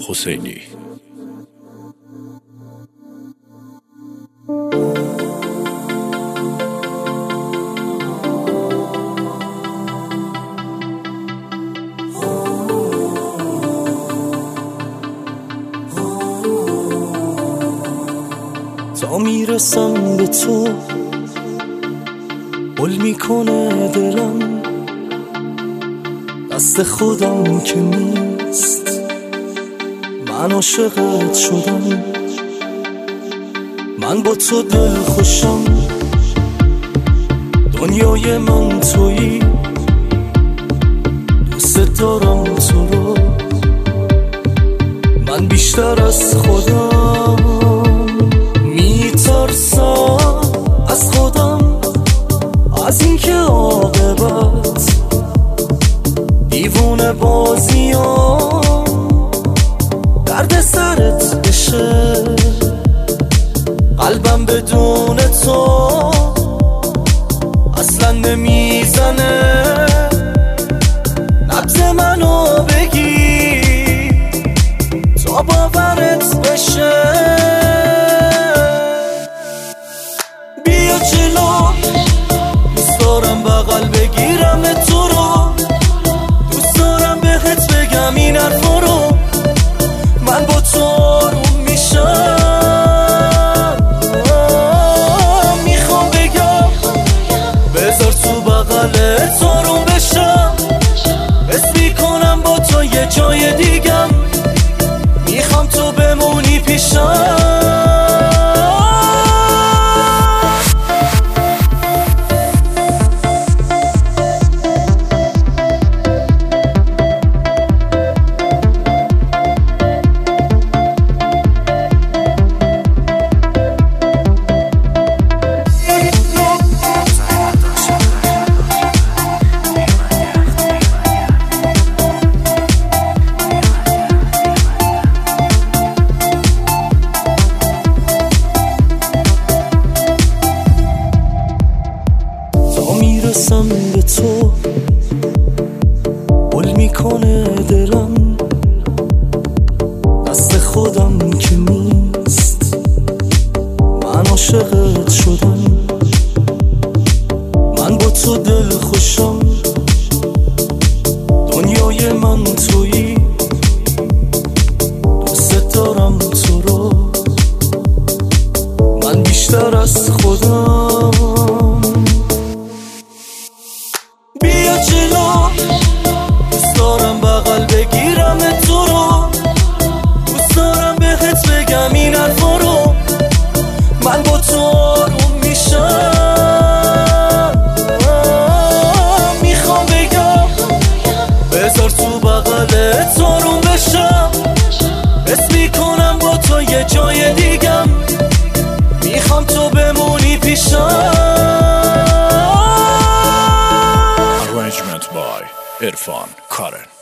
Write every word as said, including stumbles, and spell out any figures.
حسینی. تا میرسم به تو بل میکنه دلم، دست خودم که نیست. من عاشقت شدم، من با تو دل خوشم، دنیای من تویی، دوست دارم تو رو من بیشتر از خودم. میترسم از خودم، از اینکه عاقبت دیوونه بازیام درد سرت بشه. قلبم بدون تو اصلا نمیزنه، نبض منو بگی تا باورت بشه. بیا جلو، دوست دارم بغل بگیرم تو رو، دوست دارم بهت بگم این حرفا رو. من با تو آروم میشم، میخوام بگم بذار تو بغلت آروم بشم. حس میکنم با تو یه جای دیگم، میخوام تو بمونی پیشم. میرسم به تو بل میکنه دلم، دست خودم که نیست. من عاشقت شدم، من با تو دل خوشم، دنیای من تویی، دوست دارم تو رو من بیشتر از خودم. بیا جلو، دوست دارم بغل بگیرم تو رو، دوست دارم بهت بگم این حرفا رو. من با تو آروم میشم، میخوام بگم بذار تو بغلت آروم بشم. حس میکنم با تو یه جای دیگم، میخوام تو بمونی پیشم. Arrangement by Irfan Karen.